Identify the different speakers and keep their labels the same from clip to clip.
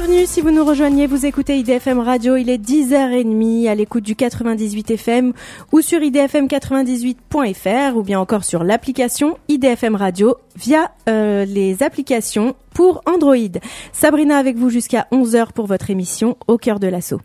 Speaker 1: Bienvenue si vous nous rejoignez, vous écoutez IDFM Radio, il est 10h30 à l'écoute du 98 FM ou sur idfm98.fr ou bien encore sur l'application IDFM Radio via les applications pour Android. Sabrina avec vous jusqu'à 11h pour votre émission Au cœur de l'assaut.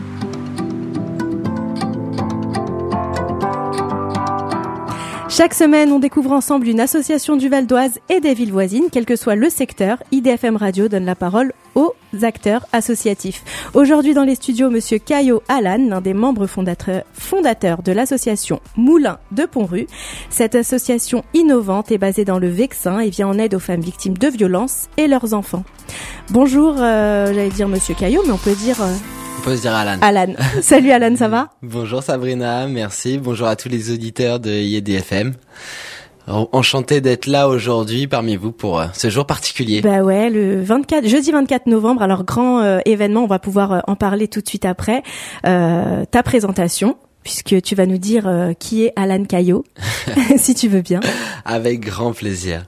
Speaker 1: Chaque semaine, on découvre ensemble une association du Val d'Oise et des villes voisines, quel que soit le secteur. IDFM Radio donne la parole aux acteurs associatifs. Aujourd'hui dans les studios, Monsieur Caillot Alan, l'un des membres fondateurs de l'association Moulin de Pont-Rue. Cette association innovante est basée dans le Vexin et vient en aide aux femmes victimes de violences et leurs enfants. Bonjour, j'allais dire Monsieur Caillot, mais on peut dire...
Speaker 2: On peut se dire Alan.
Speaker 1: Alan. Salut Alan, ça va ?
Speaker 2: Bonjour Sabrina, merci. Bonjour à tous les auditeurs de IDFM. Enchanté d'être là aujourd'hui parmi vous pour ce jour particulier.
Speaker 1: Bah ouais, jeudi 24 novembre, alors grand événement, on va pouvoir en parler tout de suite après. Ta présentation, puisque tu vas nous dire qui est Alan Caillot, si tu veux bien.
Speaker 2: Avec grand plaisir.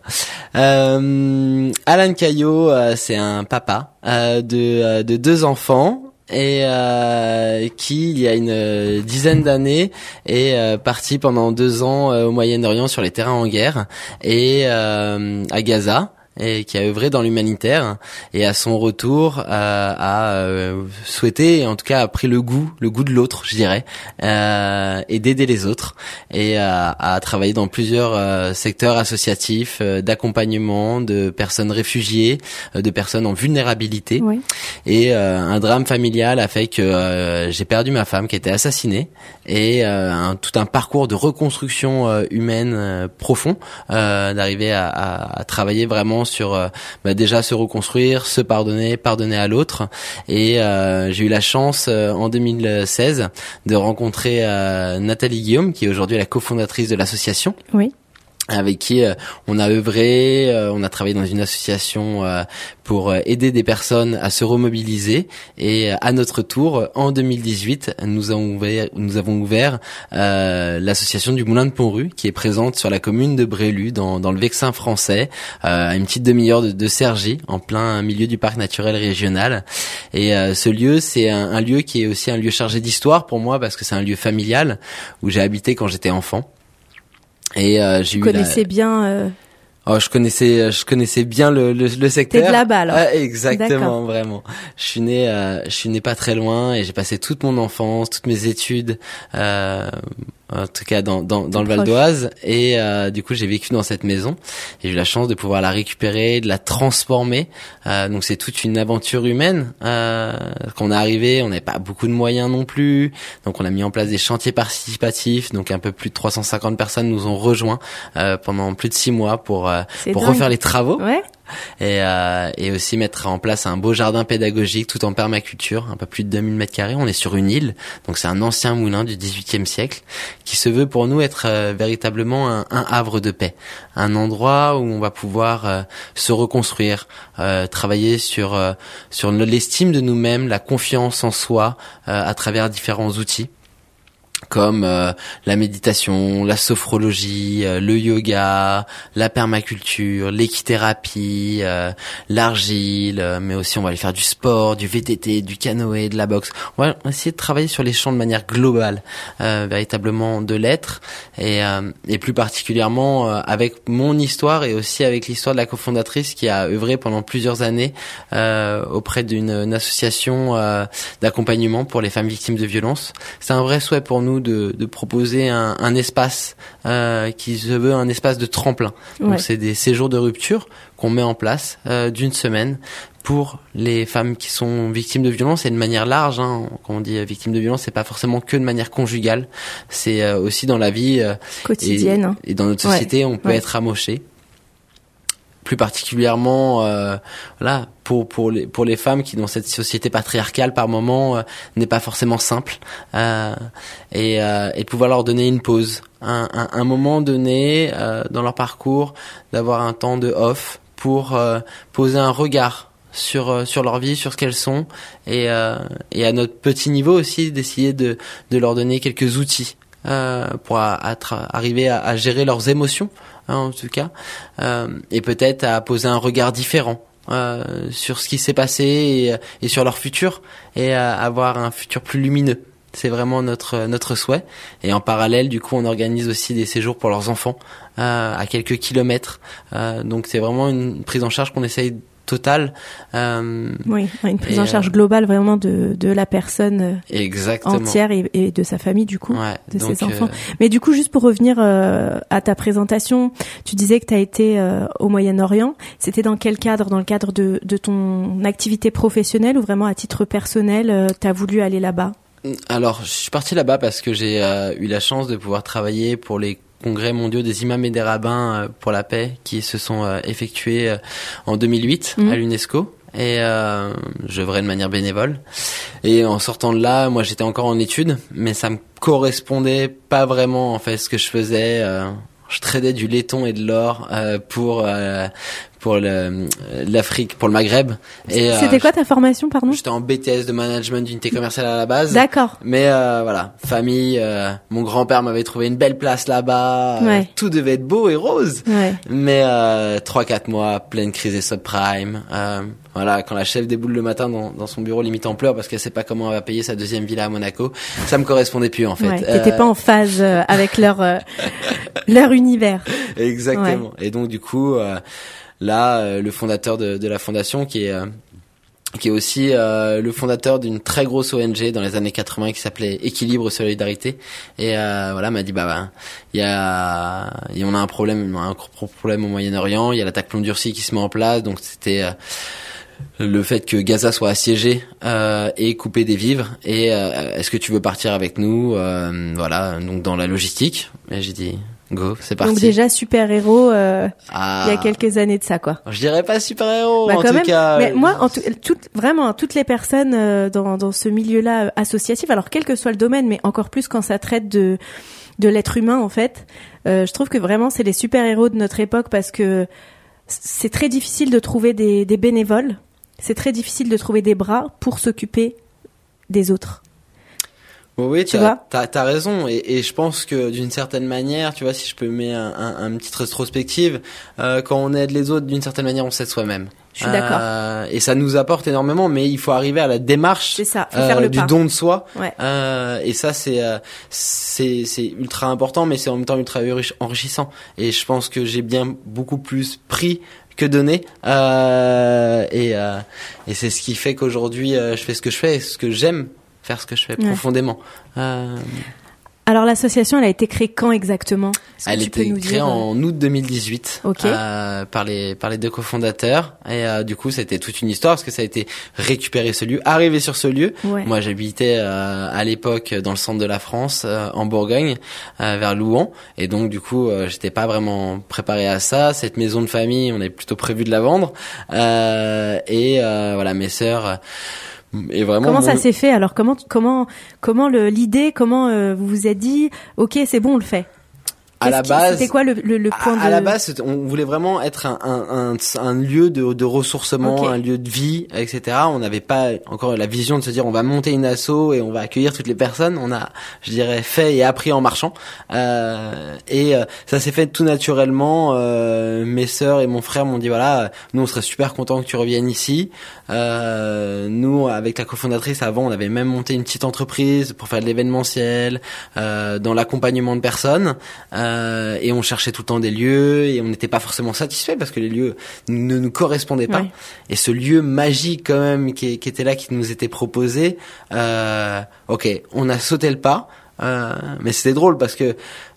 Speaker 2: Alan Caillot, c'est un papa de 2 enfants. Et qui, il y a une dizaine d'années, est parti pendant 2 ans au Moyen-Orient sur les terrains en guerre et à Gaza, et qui a œuvré dans l'humanitaire, et à son retour a souhaité, en tout cas a pris le goût de l'autre, je dirais, et d'aider les autres, et a travaillé dans plusieurs secteurs associatifs d'accompagnement de personnes réfugiées, de personnes en vulnérabilité. Oui. Et un drame familial a fait que j'ai perdu ma femme qui était assassinée, et tout un parcours de reconstruction humaine profond, d'arriver à travailler vraiment sur déjà se reconstruire, se pardonner à l'autre. Et j'ai eu la chance en 2016 de rencontrer Nathalie Guillaume, qui est aujourd'hui la cofondatrice de l'association. Oui. Avec qui on a œuvré, on a travaillé dans une association pour aider des personnes à se remobiliser, et à notre tour en 2018 nous avons ouvert l'association du Moulin de Pont-Rue, qui est présente sur la commune de Brélu dans le Vexin français, à une petite demi-heure de Cergy, en plein milieu du parc naturel régional. Et ce lieu, c'est un lieu qui est aussi un lieu chargé d'histoire pour moi, parce que c'est un lieu familial où j'ai habité quand j'étais enfant. Et j'ai
Speaker 1: bien.
Speaker 2: Je connaissais bien le secteur.
Speaker 1: T'es de là-bas alors.
Speaker 2: Exactement, d'accord. Vraiment. Je suis né pas très loin, et j'ai passé toute mon enfance, toutes mes études, en tout cas dans le Val d'Oise, et du coup j'ai vécu dans cette maison, et j'ai eu la chance de pouvoir la récupérer, de la transformer. Donc c'est toute une aventure humaine. Quand on est arrivé, on n'avait pas beaucoup de moyens non plus, donc on a mis en place des chantiers participatifs. Donc un peu plus de 350 personnes nous ont rejoints pendant plus de 6 mois pour refaire les travaux. Ouais. Et aussi mettre en place un beau jardin pédagogique tout en permaculture, un peu plus de 2000 m². On est sur une île, donc c'est un ancien moulin du XVIIIe siècle qui se veut pour nous être véritablement un havre de paix, un endroit où on va pouvoir se reconstruire, travailler sur l'estime de nous-mêmes, la confiance en soi, à travers différents outils, comme la méditation, la sophrologie, le yoga, la permaculture, l'équithérapie, l'argile, mais aussi on va aller faire du sport, du VTT, du canoë, de la boxe. On va essayer de travailler sur les champs de manière globale, véritablement de l'être, et plus particulièrement avec mon histoire, et aussi avec l'histoire de la cofondatrice qui a œuvré pendant plusieurs années auprès d'une association d'accompagnement pour les femmes victimes de violences. C'est un vrai souhait pour nous de proposer un espace qui se veut un espace de tremplin. Donc c'est des séjours de rupture qu'on met en place d'1 semaine pour les femmes qui sont victimes de violences, et de manière large. Quand on dit victime de violence, c'est pas forcément que de manière conjugale, c'est aussi dans la vie quotidienne, et dans notre société on peut être amoché. Plus particulièrement pour les femmes qui, dans cette société patriarcale par moment, n'est pas forcément simple, et de pouvoir leur donner une pause, un moment donné dans leur parcours, d'avoir un temps de off pour poser un regard sur leur vie, sur ce qu'elles sont, et à notre petit niveau aussi d'essayer de leur donner quelques outils pour arriver à gérer leurs émotions, en tout cas, et peut-être à poser un regard différent sur ce qui s'est passé et sur leur futur et avoir un futur plus lumineux. C'est vraiment notre souhait. Et en parallèle, du coup, on organise aussi des séjours pour leurs enfants à quelques kilomètres. Donc c'est vraiment une prise en charge qu'on essaye totale.
Speaker 1: Oui, une prise en charge globale vraiment de la personne entière et de sa famille, du coup, de ses enfants. Mais du coup, juste pour revenir à ta présentation, tu disais que tu as été au Moyen-Orient. C'était dans quel cadre? Dans le cadre de ton activité professionnelle ou vraiment à titre personnel, tu as voulu aller là-bas?
Speaker 2: Alors, je suis parti là-bas parce que j'ai eu la chance de pouvoir travailler pour les congrès mondiaux des imams et des rabbins pour la paix qui se sont effectués en 2008 à l'UNESCO. Et j'œuvrais de manière bénévole. Et en sortant de là, moi j'étais encore en études, mais ça me correspondait pas vraiment en fait ce que je faisais. Je tradais du laiton et de l'or pour l'Afrique, pour le Maghreb. Et
Speaker 1: c'était quoi ta formation, pardon?
Speaker 2: J'étais en BTS de management d'unité commerciale à la base.
Speaker 1: D'accord.
Speaker 2: Mais voilà, famille, mon grand-père m'avait trouvé une belle place là-bas. Tout devait être beau et rose. Mais 3-4 mois, pleine crise des subprimes. Voilà, quand la chef déboule le matin dans son bureau limite en pleurs parce qu'elle sait pas comment elle va payer sa deuxième villa à Monaco, ça me correspondait plus en fait.
Speaker 1: T'étais pas en phase avec leur univers.
Speaker 2: Exactement. Et donc du coup, là, le fondateur de la fondation qui est aussi le fondateur d'une très grosse ONG dans les années 80 qui s'appelait Équilibre Solidarité et voilà m'a dit on a un problème au Moyen-Orient, il y a l'attaque plomb durci qui se met en place, donc c'était le fait que Gaza soit assiégé et coupé des vivres et est-ce que tu veux partir avec nous, voilà, donc dans la logistique. Et j'ai dit go, c'est parti.
Speaker 1: Donc déjà super-héros il y a quelques années de ça, quoi.
Speaker 2: Je dirais pas super-héros,
Speaker 1: en tout
Speaker 2: cas.
Speaker 1: Mais moi, vraiment, toutes les personnes dans ce milieu-là associatif, alors quel que soit le domaine, mais encore plus quand ça traite de l'être humain, en fait, je trouve que vraiment c'est les super-héros de notre époque parce que c'est très difficile de trouver des bénévoles, c'est très difficile de trouver des bras pour s'occuper des autres.
Speaker 2: Oui, t'as raison, et je pense que d'une certaine manière, tu vois, si je peux mettre un petite rétrospective, quand on aide les autres, d'une certaine manière, on s'aide soi-même.
Speaker 1: Je suis d'accord.
Speaker 2: Et ça nous apporte énormément, mais il faut arriver à la démarche du don de soi. Et ça, c'est ultra important, mais c'est en même temps ultra enrichissant. Et je pense que j'ai bien beaucoup plus pris que donné. Et c'est ce qui fait qu'aujourd'hui, je fais ce que je fais, ce que j'aime faire ce que je fais profondément.
Speaker 1: Alors l'association, elle a été créée quand exactement?
Speaker 2: Elle a été créée en août 2018 par les deux cofondateurs et du coup c'était toute une histoire parce que ça a été récupérer ce lieu, arriver sur ce lieu. Moi j'habitais à l'époque dans le centre de la France, en Bourgogne, vers Louhans, et donc du coup j'étais pas vraiment préparé à ça. Cette maison de famille, on avait plutôt prévu de la vendre et voilà, mes sœurs. Et vraiment,
Speaker 1: comment ça s'est fait alors? Comment l'idée, comment vous vous êtes dit ok, c'est bon, on le fait?
Speaker 2: À la base,
Speaker 1: c'était quoi le point
Speaker 2: à la base, on voulait vraiment être un lieu de ressourcement, un lieu de vie, etc. On n'avait pas encore la vision de se dire on va monter une asso et on va accueillir toutes les personnes. On a, je dirais, fait et appris en marchant. Et ça s'est fait tout naturellement. Mes sœurs et mon frère m'ont dit voilà, nous on serait super contents que tu reviennes ici. Nous, avec la cofondatrice, avant, on avait même monté une petite entreprise pour faire de l'événementiel, dans l'accompagnement de personnes. Et on cherchait tout le temps des lieux et on n'était pas forcément satisfait parce que les lieux ne nous correspondaient pas. Et ce lieu magique quand même qui était là, qui nous était proposé, on a sauté le pas. Mais c'était drôle parce que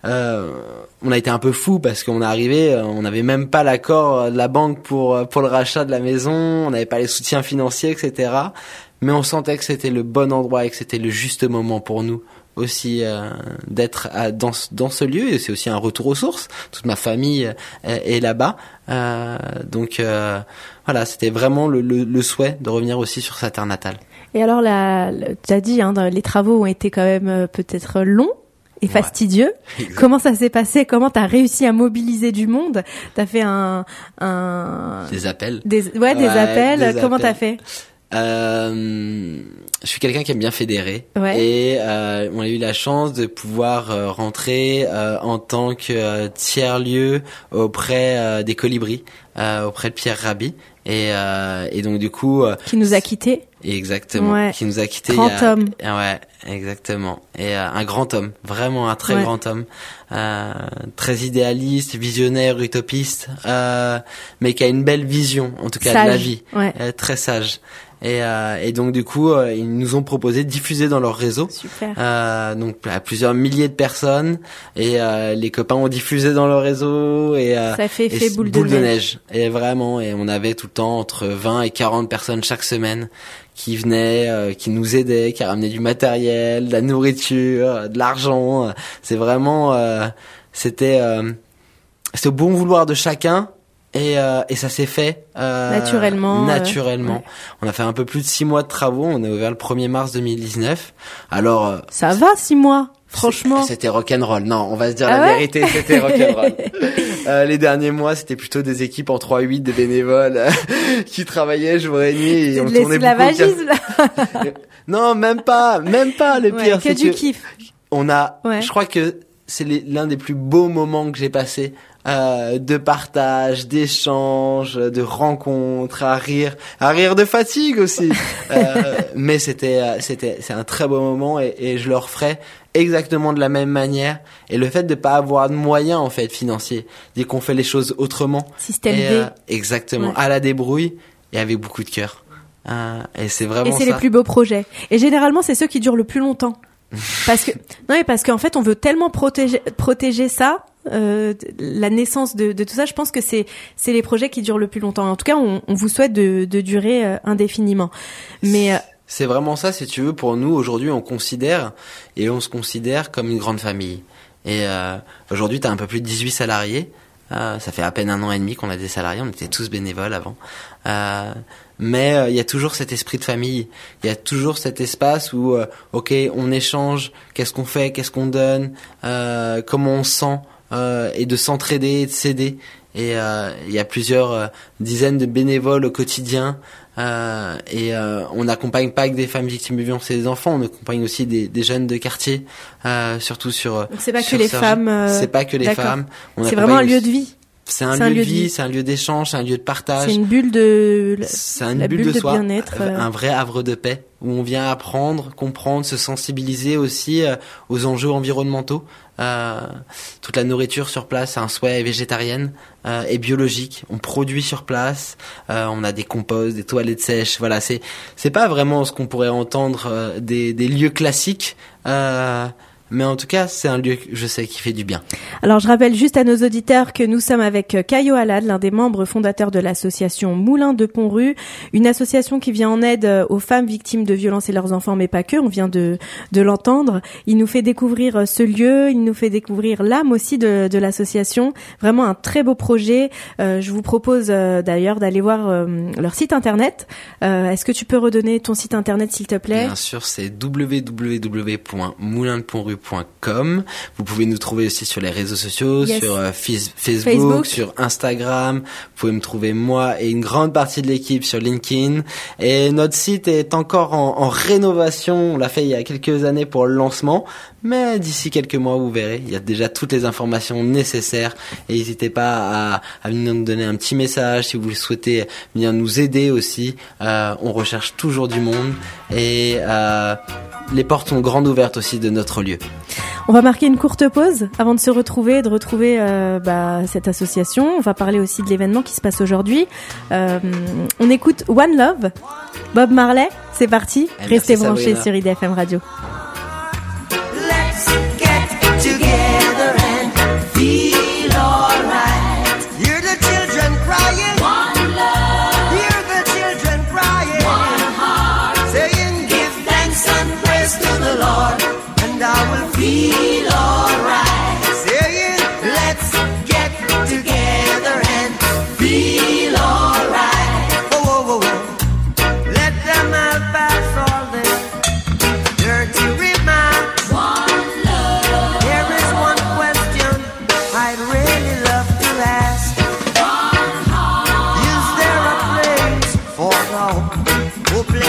Speaker 2: on a été un peu fou parce qu'on est arrivé, on n'avait même pas l'accord de la banque pour le rachat de la maison, on n'avait pas les soutiens financiers, etc. Mais on sentait que c'était le bon endroit et que c'était le juste moment pour nous aussi d'être dans ce lieu, et c'est aussi un retour aux sources. Toute ma famille est là-bas, donc voilà, c'était vraiment le souhait de revenir aussi sur sa terre natale.
Speaker 1: Et alors tu as dit les travaux ont été quand même peut-être longs et fastidieux. Comment ça s'est passé? Comment t'as réussi à mobiliser du monde? T'as fait
Speaker 2: des appels.
Speaker 1: Des appels. Comment t'as fait?
Speaker 2: Je suis quelqu'un qui aime bien fédérer.
Speaker 1: Ouais.
Speaker 2: Et on a eu la chance de pouvoir rentrer en tant que tiers-lieu auprès des Colibris, auprès de Pierre Rabhi. Et donc du coup...
Speaker 1: qui nous a quittés.
Speaker 2: Exactement.
Speaker 1: Ouais.
Speaker 2: Qui nous a quittés.
Speaker 1: Grand homme.
Speaker 2: Ouais, exactement. Et un grand homme, vraiment un très grand homme, très idéaliste, visionnaire, utopiste, mais qui a une belle vision, en tout cas
Speaker 1: sage.
Speaker 2: De la vie,
Speaker 1: très
Speaker 2: sage. Et donc du coup, ils nous ont proposé de diffuser dans leur réseau.
Speaker 1: Super.
Speaker 2: Donc à plusieurs milliers de personnes, et les copains ont diffusé dans leur réseau, et
Speaker 1: ça fait boule
Speaker 2: de neige. Et vraiment, et on avait tout le temps entre 20 et 40 personnes chaque semaine qui venaient, qui nous aidaient, qui ramenaient du matériel, de la nourriture, de l'argent. C'est vraiment, c'était au bon vouloir de chacun. Et ça s'est fait
Speaker 1: naturellement.
Speaker 2: On a fait un peu plus de 6 mois de travaux. On a ouvert le 1er mars 2019. Alors
Speaker 1: ça va 6 mois, franchement.
Speaker 2: C'était rock'n'roll. Non, on va se dire la vérité, c'était rock'n'roll. Les derniers mois, c'était plutôt des équipes en 3-8 de bénévoles qui travaillaient jour et nuit. Et on tournait
Speaker 1: l'esclavagisme.
Speaker 2: Non, même pas. Le pire,
Speaker 1: c'est du kiff.
Speaker 2: On a. Je crois que c'est l'un des plus beaux moments que j'ai passé. De partage, d'échange, de rencontres, à rire de fatigue aussi. Mais c'est un très beau moment, et je le referai exactement de la même manière. Et le fait de pas avoir de moyens, en fait, financiers, dès qu'on fait les choses autrement.
Speaker 1: Système D.
Speaker 2: Exactement. À la débrouille, et avec beaucoup de cœur. Et c'est vraiment ça.
Speaker 1: Et c'est les plus beaux projets. Et généralement, c'est ceux qui durent le plus longtemps. Parce qu'en fait, on veut tellement protéger ça, la naissance de tout ça. Je pense que c'est les projets qui durent le plus longtemps. En tout cas, on vous souhaite de durer indéfiniment. Mais
Speaker 2: c'est vraiment ça, si tu veux. Pour nous, aujourd'hui, on se considère comme une grande famille. Et aujourd'hui, t'as un peu plus de 18 salariés. Ça fait à peine 1 an et demi qu'on a des salariés. On était tous bénévoles avant. Mais il y a toujours cet esprit de famille, il y a toujours cet espace où ok, on échange, qu'est-ce qu'on fait, qu'est-ce qu'on donne, comment on se sent, et de s'entraider et de s'aider. Et il y a plusieurs dizaines de bénévoles au quotidien, et on n'accompagne pas que des femmes victimes de violences et des enfants, on accompagne aussi des jeunes de quartier, surtout sur.
Speaker 1: Donc c'est pas que les femmes.
Speaker 2: C'est pas que les femmes.
Speaker 1: C'est vraiment un lieu de vie.
Speaker 2: C'est un lieu de vie, c'est un lieu d'échange, c'est un lieu de partage.
Speaker 1: C'est une bulle de,
Speaker 2: bulle de soi,
Speaker 1: bien-être.
Speaker 2: Un vrai havre de paix où on vient apprendre, comprendre, se sensibiliser aussi aux enjeux environnementaux. Toute la nourriture sur place, un souhait végétarienne et biologique. On produit sur place. On a des composts, des toilettes sèches. Voilà, c'est pas vraiment ce qu'on pourrait entendre des lieux classiques. Mais en tout cas, c'est un lieu, je sais, qui fait du bien.
Speaker 1: Alors, je rappelle juste à nos auditeurs que nous sommes avec Caio Alad, l'un des membres fondateurs de l'association Moulin de Pont-Rue, une association qui vient en aide aux femmes victimes de violences et leurs enfants, mais pas que, on vient de l'entendre. Il nous fait découvrir ce lieu, il nous fait découvrir l'âme aussi de l'association. Vraiment un très beau projet. Je vous propose d'ailleurs d'aller voir leur site internet. Est-ce que tu peux redonner ton site internet, s'il te plaît ?
Speaker 2: Bien sûr, c'est www.moulindepontru.com. Vous pouvez nous trouver aussi sur les réseaux sociaux, sur Facebook, sur Instagram. Vous pouvez me trouver moi et une grande partie de l'équipe sur LinkedIn. Et notre site est encore en rénovation. On l'a fait il y a quelques années pour le lancement. Mais d'ici quelques mois, vous verrez, il y a déjà toutes les informations nécessaires. Et n'hésitez pas à venir nous donner un petit message si vous souhaitez venir nous aider aussi. On recherche toujours du monde. Et les portes sont grandes ouvertes aussi de notre lieu.
Speaker 1: On va marquer une courte pause avant de se retrouver et de retrouver cette association. On va parler aussi de l'événement qui se passe aujourd'hui. On écoute One Love, Bob Marley. C'est parti. Restez branchés sur IDFM Radio.
Speaker 3: Feel alright, saying let's get together and feel alright. Oh, let them all pass all their dirty remarks. One love. There is one question I'd really love to ask. One heart. Is there a place for all who play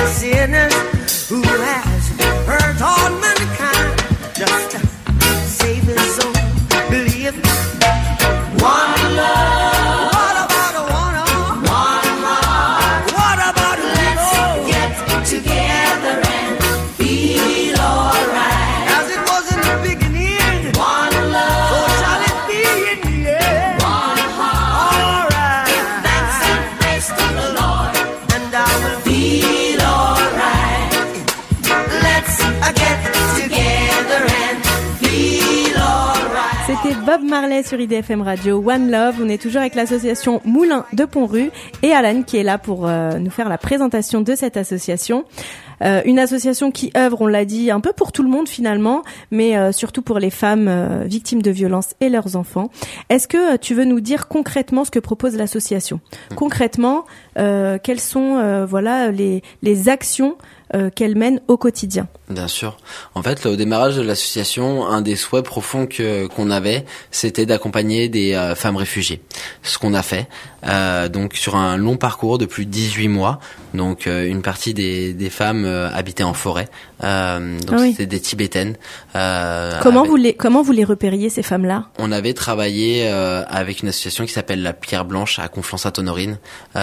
Speaker 1: C'était Bob Marley sur IDFM Radio, One Love. On est toujours avec l'association Moulin de Pont-Rue et Alan qui est là pour nous faire la présentation de cette association. Une association qui œuvre, on l'a dit, un peu pour tout le monde finalement, mais surtout pour les femmes victimes de violences et leurs enfants. Est-ce que tu veux nous dire concrètement ce que propose l'association ? Concrètement, quelles sont voilà les actions qu'elle mène au quotidien?
Speaker 2: Bien sûr. En fait, là, au démarrage de l'association, un des souhaits profonds qu'on avait, c'était d'accompagner des femmes réfugiées. Ce qu'on a fait, donc sur un long parcours de plus de 18 mois. Donc une partie des femmes habitaient en forêt. Donc c'était des Tibétaines.
Speaker 1: Comment vous les repériez, ces femmes-là? On
Speaker 2: avait travaillé avec une association qui s'appelle la Pierre Blanche à Conflans-Sainte-Honorine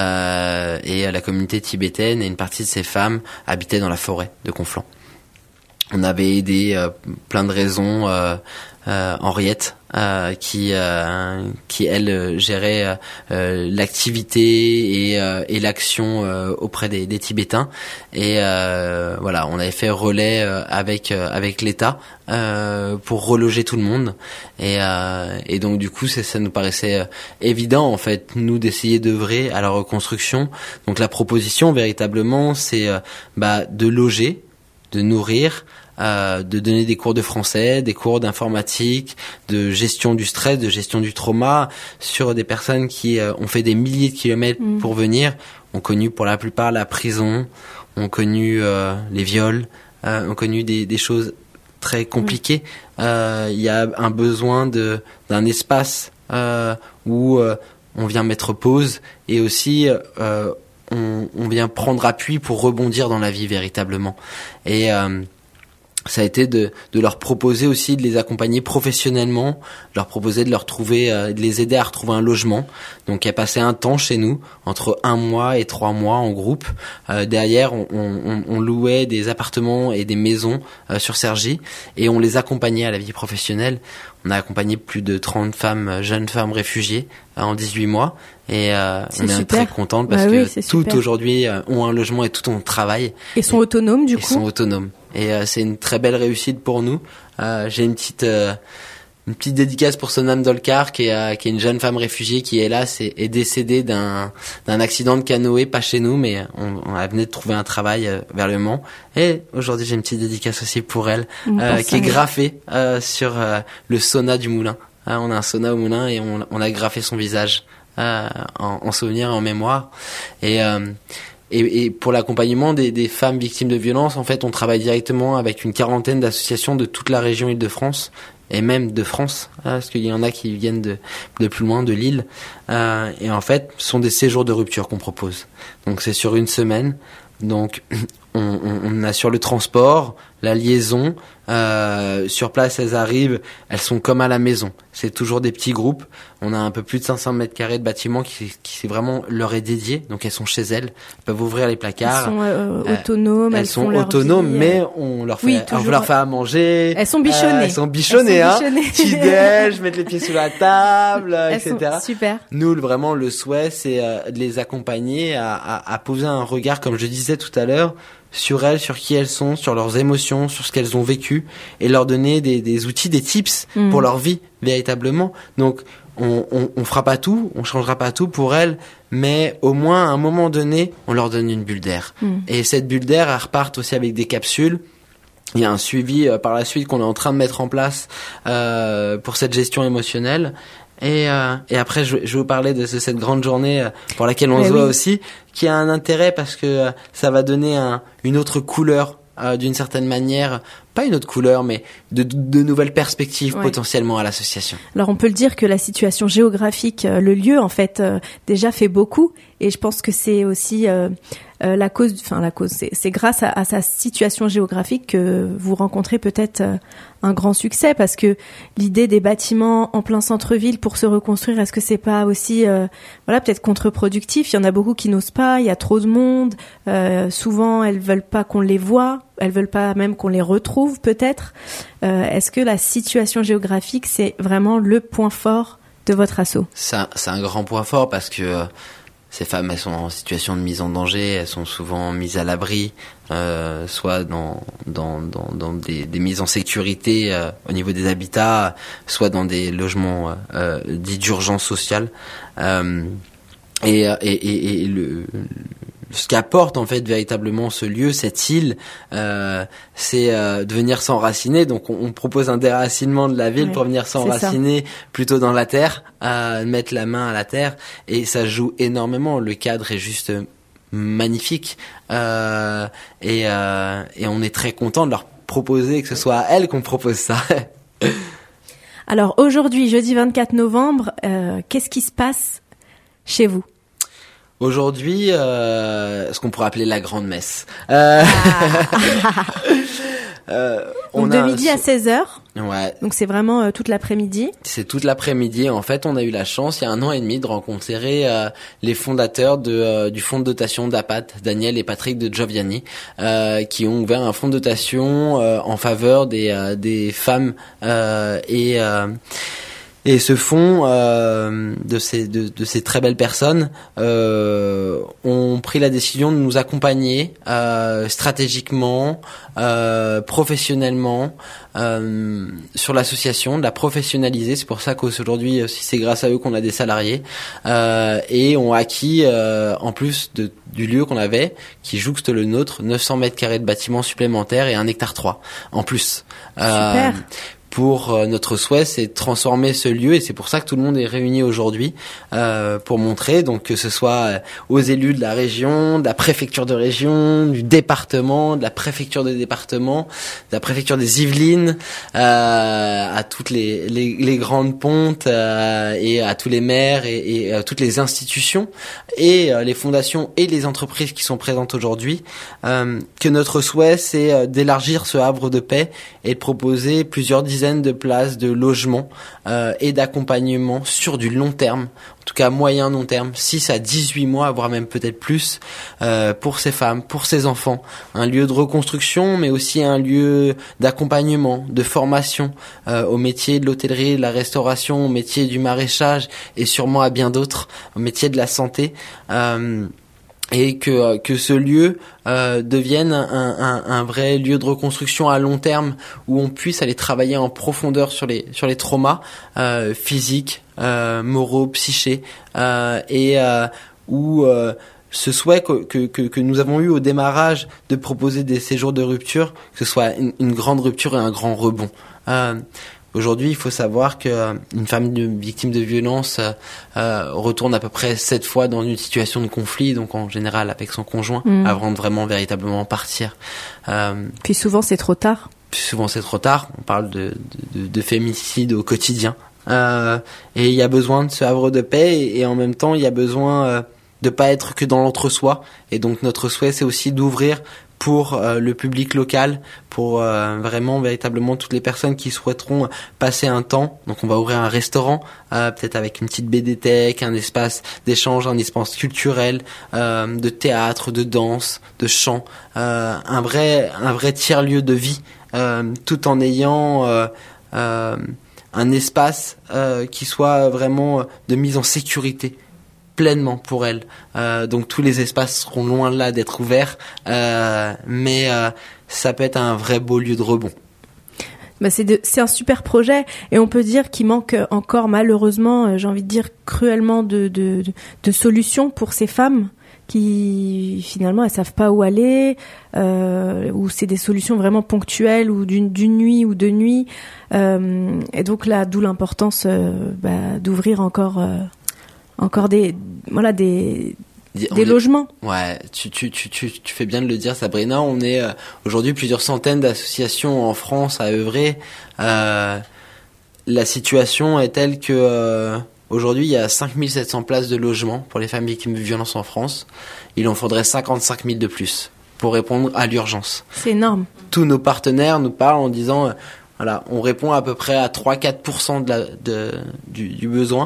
Speaker 2: et la communauté tibétaine, et une partie de ces femmes habitaient dans la forêt de Conflans. On avait aidé plein de raisons Henriette qui elle gérait l'activité et l'action auprès des Tibétains, et voilà, on avait fait relais avec l'État pour reloger tout le monde, et donc du coup ça nous paraissait évident en fait, nous, d'essayer d'œuvrer à la reconstruction. Donc la proposition véritablement c'est de loger, de nourrir, de donner des cours de français, des cours d'informatique, de gestion du stress, de gestion du trauma sur des personnes qui ont fait des milliers de kilomètres pour venir, ont connu pour la plupart la prison, ont connu les viols, ont connu des choses très compliquées. Il y a un besoin d'un espace où on vient mettre pause, et aussi on vient prendre appui pour rebondir dans la vie véritablement. Et ça a été de leur proposer aussi de les accompagner professionnellement, de leur proposer de de les aider à retrouver un logement. Donc, il a passé un temps chez nous, entre 1 mois et 3 mois en groupe. Derrière, on louait des appartements et des maisons sur Cergy, et on les accompagnait à la vie professionnelle. On a accompagné plus de 30 jeunes femmes réfugiées en 18 mois. Et on est très contente parce que toutes aujourd'hui ont un logement et toutes ont un travail.
Speaker 1: Et sont autonomes du coup.
Speaker 2: Ils sont autonomes. Et c'est une très belle réussite pour nous. J'ai une petite dédicace pour Sonam Dolkar, qui est une jeune femme réfugiée qui, hélas, est décédée d'un accident de canoë, pas chez nous, mais on venait de trouver un travail vers le Mans. Et aujourd'hui, j'ai une petite dédicace aussi pour elle, qui est graffée sur le sauna du moulin. On a un sauna au moulin et on a graffé son visage en souvenir et en mémoire. Et pour l'accompagnement des femmes victimes de violences, en fait, on travaille directement avec une 40aine d'associations de toute la région Île-de-France, et même de France, parce qu'il y en a qui viennent de plus loin, de Lille. Et en fait, ce sont des séjours de rupture qu'on propose. Donc c'est sur 1 semaine. Donc on assure le transport, la liaison. Sur place, elles arrivent, elles sont comme à la maison. C'est toujours des petits groupes. On a un peu plus de 500 mètres carrés de bâtiment qui vraiment leur est dédié. Donc elles sont chez elles. Elles peuvent ouvrir les placards.
Speaker 1: Elles sont autonomes.
Speaker 2: Elles sont autonomes, mais on leur fait à manger.
Speaker 1: Elles sont bichonnées.
Speaker 2: Elles sont bichonnées, Petit déj, mettre les pieds sous la table, etc.
Speaker 1: Super.
Speaker 2: Nous, vraiment, le souhait, c'est de les accompagner à poser un regard, comme je disais tout à l'heure, sur elles, sur qui elles sont, sur leurs émotions, sur ce qu'elles ont vécu, et leur donner des outils, des tips pour leur vie, véritablement. Donc, on fera pas tout, on changera pas tout pour elles, mais au moins, à un moment donné, on leur donne une bulle d'air. Et cette bulle d'air, elle repart aussi avec des capsules. Il y a un suivi par la suite qu'on est en train de mettre en place pour cette gestion émotionnelle. Et après, je vais vous parler de cette grande journée pour laquelle on se voit aussi, qui a un intérêt parce que ça va donner une autre couleur, d'une certaine manière, pas une autre couleur, mais de nouvelles perspectives potentiellement à l'association. Alors
Speaker 1: on peut le dire que la situation géographique, le lieu en fait, déjà fait beaucoup, et je pense que c'est aussi la cause, c'est grâce à sa situation géographique que vous rencontrez peut-être un grand succès, parce que l'idée des bâtiments en plein centre-ville pour se reconstruire, est-ce que c'est pas aussi peut-être contre-productif? Il y en a beaucoup qui n'osent pas, il y a trop de monde, souvent elles veulent pas qu'on les voie, elles veulent pas même qu'on les retrouve peut-être. Est-ce que la situation géographique, c'est vraiment le point fort de votre asso?
Speaker 2: C'est un grand point fort parce que ces femmes, elles sont en situation de mise en danger, elles sont souvent mises à l'abri, soit dans des mises en sécurité au niveau des habitats, soit dans des logements dits d'urgence sociale. Et ce qu'apporte en fait véritablement ce lieu, cette île, c'est de venir s'enraciner. Donc on propose un déracinement de la ville pour venir s'enraciner plutôt dans la terre, mettre la main à la terre, et ça joue énormément. Le cadre est juste magnifique, et on est très content de leur proposer, que ce soit à elles qu'on propose ça.
Speaker 1: Alors aujourd'hui, jeudi 24 novembre, qu'est-ce qui se passe chez vous ?
Speaker 2: Aujourd'hui, ce qu'on pourrait appeler la grande messe.
Speaker 1: Donc de midi à 16h.
Speaker 2: Ouais.
Speaker 1: Donc c'est vraiment toute l'après-midi.
Speaker 2: C'est toute l'après-midi. En fait, on a eu la chance, il y a 1 an et demi, de rencontrer les fondateurs du fonds de dotation d'APAT, Daniel et Patrick de Gioviani, qui ont ouvert un fonds de dotation en faveur des femmes et ce fonds de ces très belles personnes ont pris la décision de nous accompagner stratégiquement, professionnellement sur l'association, de la professionnaliser. C'est pour ça qu'aujourd'hui aussi c'est grâce à eux qu'on a des salariés et ont acquis en plus du lieu qu'on avait, qui jouxte le nôtre, 900 mètres carrés de bâtiments supplémentaires et 1,3 hectare en plus.
Speaker 1: Super.
Speaker 2: Pour notre souhait, c'est de transformer ce lieu, et c'est pour ça que tout le monde est réuni aujourd'hui pour montrer, donc que ce soit aux élus de la région, de la préfecture de région, du département, de la préfecture de département, de la préfecture des Yvelines, à toutes les grandes pontes et à tous les maires et à toutes les institutions et les fondations et les entreprises qui sont présentes aujourd'hui, que notre souhait c'est d'élargir ce havre de paix et de proposer plusieurs dizaines de places de logement et d'accompagnement sur du long terme, en tout cas moyen long terme, 6 à 18 mois, voire même peut-être plus, pour ces femmes, pour ces enfants. Un lieu de reconstruction, mais aussi un lieu d'accompagnement, de formation au métier de l'hôtellerie, de la restauration, au métier du maraîchage et sûrement à bien d'autres, au métier de la santé. Et que ce lieu devienne un vrai lieu de reconstruction à long terme où on puisse aller travailler en profondeur sur les traumas physiques, moraux, psychés, et où ce souhait que nous avons eu au démarrage de proposer des séjours de rupture, que ce soit une grande rupture et un grand rebond. Aujourd'hui, il faut savoir qu'une femme victime de violence retourne à peu près 7 fois dans une situation de conflit, donc en général avec son conjoint, avant de vraiment véritablement partir.
Speaker 1: Puis souvent c'est trop tard.
Speaker 2: On parle de féminicide au quotidien. Et il y a besoin de ce havre de paix et en même temps il y a besoin de pas être que dans l'entre-soi. Et donc notre souhait c'est aussi d'ouvrir pour le public local, pour vraiment véritablement toutes les personnes qui souhaiteront passer un temps. Donc on va ouvrir un restaurant, peut-être avec une petite BD-tech, un espace d'échange, un espace culturel, de théâtre, de danse, de chant, un vrai tiers-lieu de vie, tout en ayant un espace qui soit vraiment de mise en sécurité pleinement pour elle. Donc tous les espaces seront loin de là d'être ouverts, mais ça peut être un vrai beau lieu de rebond.
Speaker 1: Bah c'est un super projet et on peut dire qu'il manque encore malheureusement, j'ai envie de dire cruellement de solutions pour ces femmes qui finalement elles savent pas où aller, ou c'est des solutions vraiment ponctuelles ou d'une nuit ou 2 nuits, et donc là d'où l'importance d'ouvrir encore des logements.
Speaker 2: Ouais, tu fais bien de le dire, Sabrina. On est aujourd'hui plusieurs centaines d'associations en France à œuvrer. La situation est telle que aujourd'hui il y a 5700 places de logement pour les femmes victimes de violences en France. Il en faudrait 55 000 de plus pour répondre à l'urgence.
Speaker 1: C'est énorme. Tous
Speaker 2: nos partenaires nous parlent en disant voilà, on répond à peu près à 3-4% du besoin.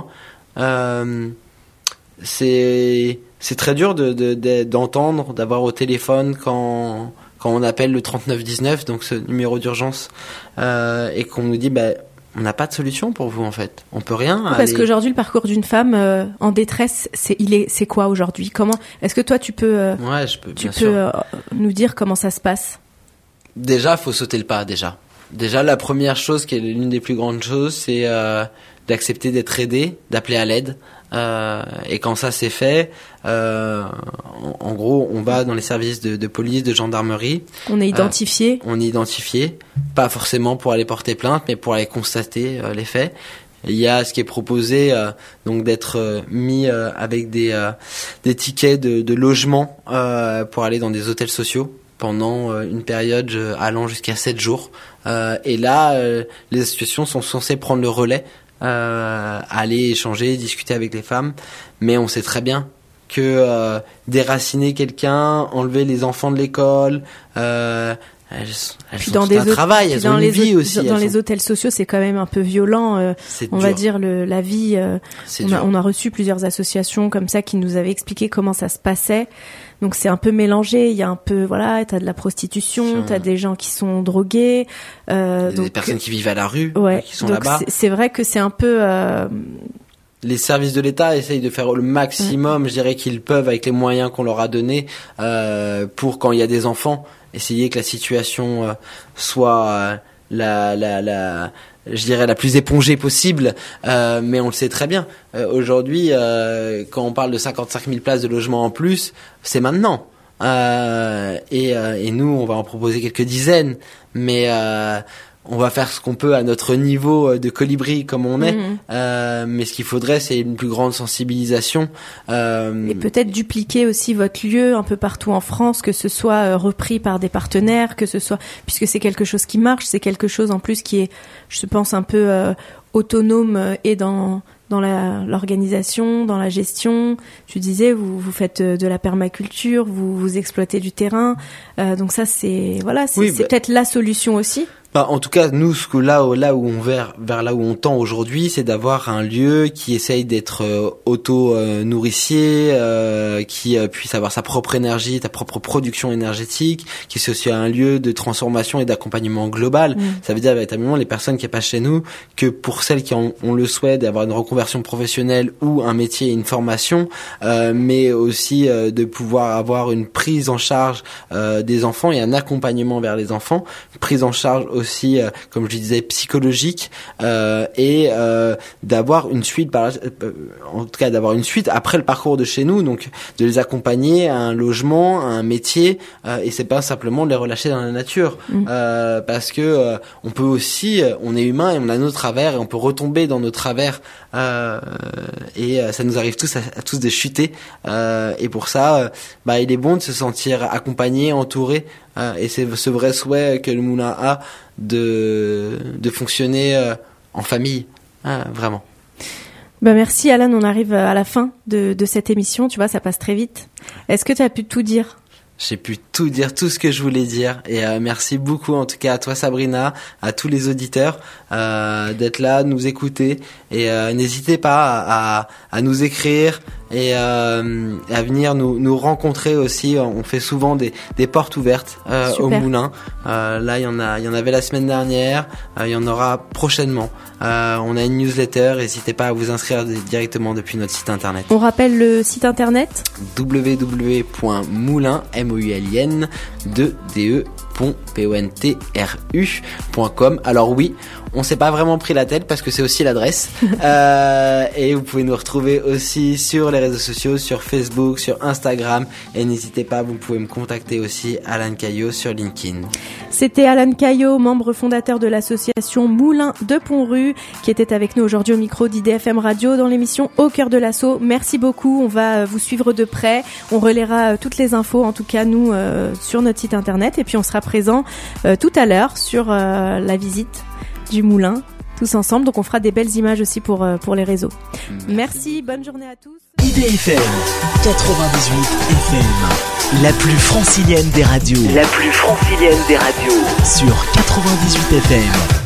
Speaker 2: C'est très dur d'entendre, d'avoir au téléphone quand on appelle le 3919, donc ce numéro d'urgence, et qu'on nous dit on n'a pas de solution pour vous en fait. On peut rien.
Speaker 1: Parce qu'aujourd'hui, le parcours d'une femme en détresse, c'est quoi aujourd'hui? Comment est-ce que toi tu peux nous dire comment ça se passe?
Speaker 2: Déjà, faut sauter le pas. Déjà, la première chose qui est l'une des plus grandes choses, c'est d'accepter d'être aidé, d'appeler à l'aide. Et quand ça c'est fait, en gros, on va dans les services de police, de gendarmerie.
Speaker 1: On est identifié.
Speaker 2: Pas forcément pour aller porter plainte, mais pour aller constater les faits. Il y a ce qui est proposé, donc d'être mis avec des tickets de logement pour aller dans des hôtels sociaux pendant une période allant jusqu'à 7 jours. Et là, les associations sont censées prendre le relais, aller échanger, discuter avec les femmes. Mais on sait très bien que déraciner quelqu'un, enlever les enfants de l'école, elles ont un travail, elles ont une vie aussi.
Speaker 1: Dans les hôtels sociaux, c'est quand même un peu violent. On va dire la vie. On a reçu plusieurs associations comme ça qui nous avaient expliqué comment ça se passait. Donc c'est un peu mélangé. Il y a un peu, voilà, t'as de la prostitution, t'as des gens qui sont drogués, donc
Speaker 2: des personnes qui vivent à la rue, qui sont
Speaker 1: donc
Speaker 2: là-bas.
Speaker 1: C'est vrai que c'est un peu.
Speaker 2: Les services de l'État essayent de faire le maximum, je dirais qu'ils peuvent avec les moyens qu'on leur a donnés, pour quand il y a des enfants, essayer que la situation soit je dirais la plus épongée possible, mais on le sait très bien. Aujourd'hui, quand on parle de 55 000 places de logement en plus, c'est maintenant. Et nous, on va en proposer quelques dizaines, mais on va faire ce qu'on peut à notre niveau de colibri comme on est, mais ce qu'il faudrait, c'est une plus grande sensibilisation.
Speaker 1: Et peut-être dupliquer aussi votre lieu un peu partout en France, que ce soit repris par des partenaires, que ce soit, puisque c'est quelque chose qui marche, c'est quelque chose en plus qui est, je pense, un peu autonome et dans l'organisation, dans la gestion. Tu disais, vous faites de la permaculture, vous exploitez du terrain, donc ça c'est peut-être la solution aussi.
Speaker 2: En tout cas, nous, là où on vers là où on tend aujourd'hui, c'est d'avoir un lieu qui essaye d'être auto-nourricier, qui puisse avoir sa propre énergie, sa propre production énergétique, qui soit aussi un lieu de transformation et d'accompagnement global. Ça veut dire véritablement les personnes qui passent chez nous, que pour celles qui ont le souhait d'avoir une reconversion professionnelle ou un métier et une formation, mais aussi de pouvoir avoir une prise en charge des enfants et un accompagnement vers les enfants, prise en charge aussi, comme je disais, psychologique, et d'avoir une suite, en tout cas d'avoir une suite après le parcours de chez nous, donc de les accompagner à un logement, à un métier, et c'est pas simplement de les relâcher dans la nature, parce que on peut aussi, on est humain et on a nos travers et on peut retomber dans nos travers, et ça nous arrive tous à tous de chuter, et pour ça, il est bon de se sentir accompagné, entouré. Et c'est ce vrai souhait que le Moulin a de fonctionner en famille, vraiment.
Speaker 1: Merci Alan, on arrive à la fin de cette émission, tu vois, ça passe très vite. Est-ce que tu as pu tout dire ?
Speaker 2: J'ai pu tout dire, tout ce que je voulais dire, et merci beaucoup en tout cas à toi Sabrina, à tous les auditeurs d'être là, de nous écouter, et n'hésitez pas à nous écrire et à venir nous rencontrer aussi. On fait souvent des portes ouvertes au Moulin. Là il y en avait la semaine dernière, il y en aura prochainement. On a une newsletter, n'hésitez pas à vous inscrire directement depuis notre site internet.
Speaker 1: On rappelle le site internet
Speaker 2: www.moulin.com. Alors oui, on s'est pas vraiment pris la tête parce que c'est aussi l'adresse. Et vous pouvez nous retrouver aussi sur les réseaux sociaux, sur Facebook, sur Instagram. Et n'hésitez pas, vous pouvez me contacter aussi, Alan Caillot, sur LinkedIn.
Speaker 1: C'était Alan Caillot, membre fondateur de l'association Moulin de Pont-Rue, qui était avec nous aujourd'hui au micro d'IDFM Radio dans l'émission Au cœur de l'assaut. Merci beaucoup, on va vous suivre de près. On relaiera toutes les infos, en tout cas nous, sur notre site internet. Et puis on sera présent tout à l'heure sur la visite du Moulin, tous ensemble. Donc on fera des belles images aussi pour les réseaux. Merci, bonne journée à tous.
Speaker 4: IDFM 98 FM, la plus francilienne des radios. Sur 98 FM.